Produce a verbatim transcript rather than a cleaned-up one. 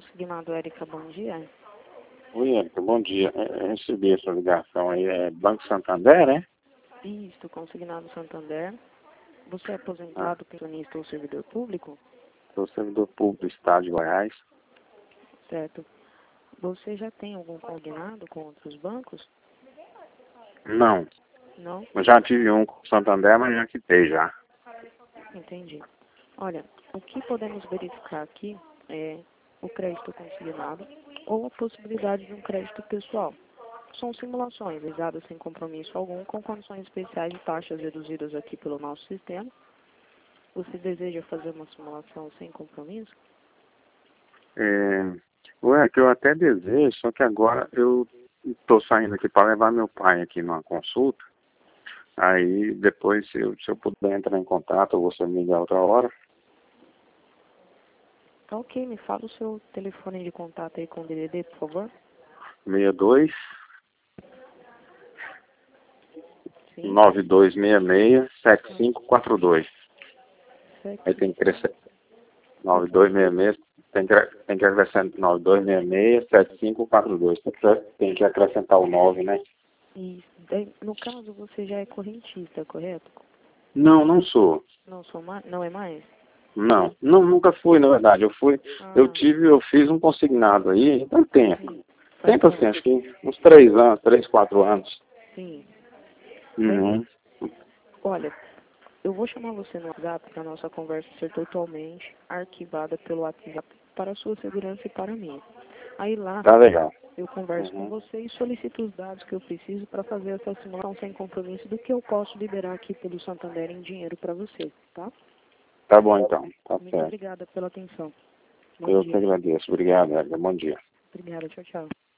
Consignado Érica, bom dia. Oi, Érica, bom dia. Eu recebi essa ligação aí, é Banco Santander, né? Isto, Consignado Santander. Você é Ah, aposentado, pensionista ou servidor público? sou servidor público do Estado de Goiás. Certo. Você já tem algum consignado com outros bancos? Não, Não? eu já tive um com o Santander, mas já quitei já. Entendi. Olha, o que podemos verificar aqui é o crédito consignado ou a possibilidade de um crédito pessoal. São simulações realizadas sem compromisso algum, com condições especiais de taxas reduzidas aqui pelo nosso sistema. Você deseja fazer uma simulação sem compromisso? É, ué, que eu até desejo, só que agora eu estou saindo aqui para levar meu pai aqui numa consulta. Aí depois, se eu, se eu puder entrar em contato, ou você me ligar outra hora. Tá ok, me fala o seu telefone de contato aí com o D D D, por favor. seis dois, Sim, nove dois seis seis, sete cinco quatro dois. Aí tem que crescer. nove dois seis seis, tem que, tem que acrescentar nove dois seis seis, sete cinco quatro dois. Tem que, tem que acrescentar o nove, né? Isso. Daí, no caso, você já é correntista, correto? Não, não sou. Não sou mais? Não é mais? Não, não, nunca fui, na verdade. Eu fui, eu Ah, tive, eu fiz um consignado aí, então tempo. sim. Faz Tempo assim, tempo. acho que uns três anos, três, quatro anos. Sim. Daí, Uhum. olha, eu vou chamar você no WhatsApp para nossa conversa ser totalmente arquivada pelo WhatsApp para a sua segurança e para a minha. Aí lá, Tá legal. eu converso com Uhum. você e solicito os dados que eu preciso para fazer essa simulação sem compromisso do que eu posso liberar aqui pelo Santander em dinheiro para você, tá? Tá bom então, tá Muito certo. obrigada pela atenção. Bom Eu que dia. agradeço. Obrigado, Érica. Bom dia. Obrigada. Tchau, tchau.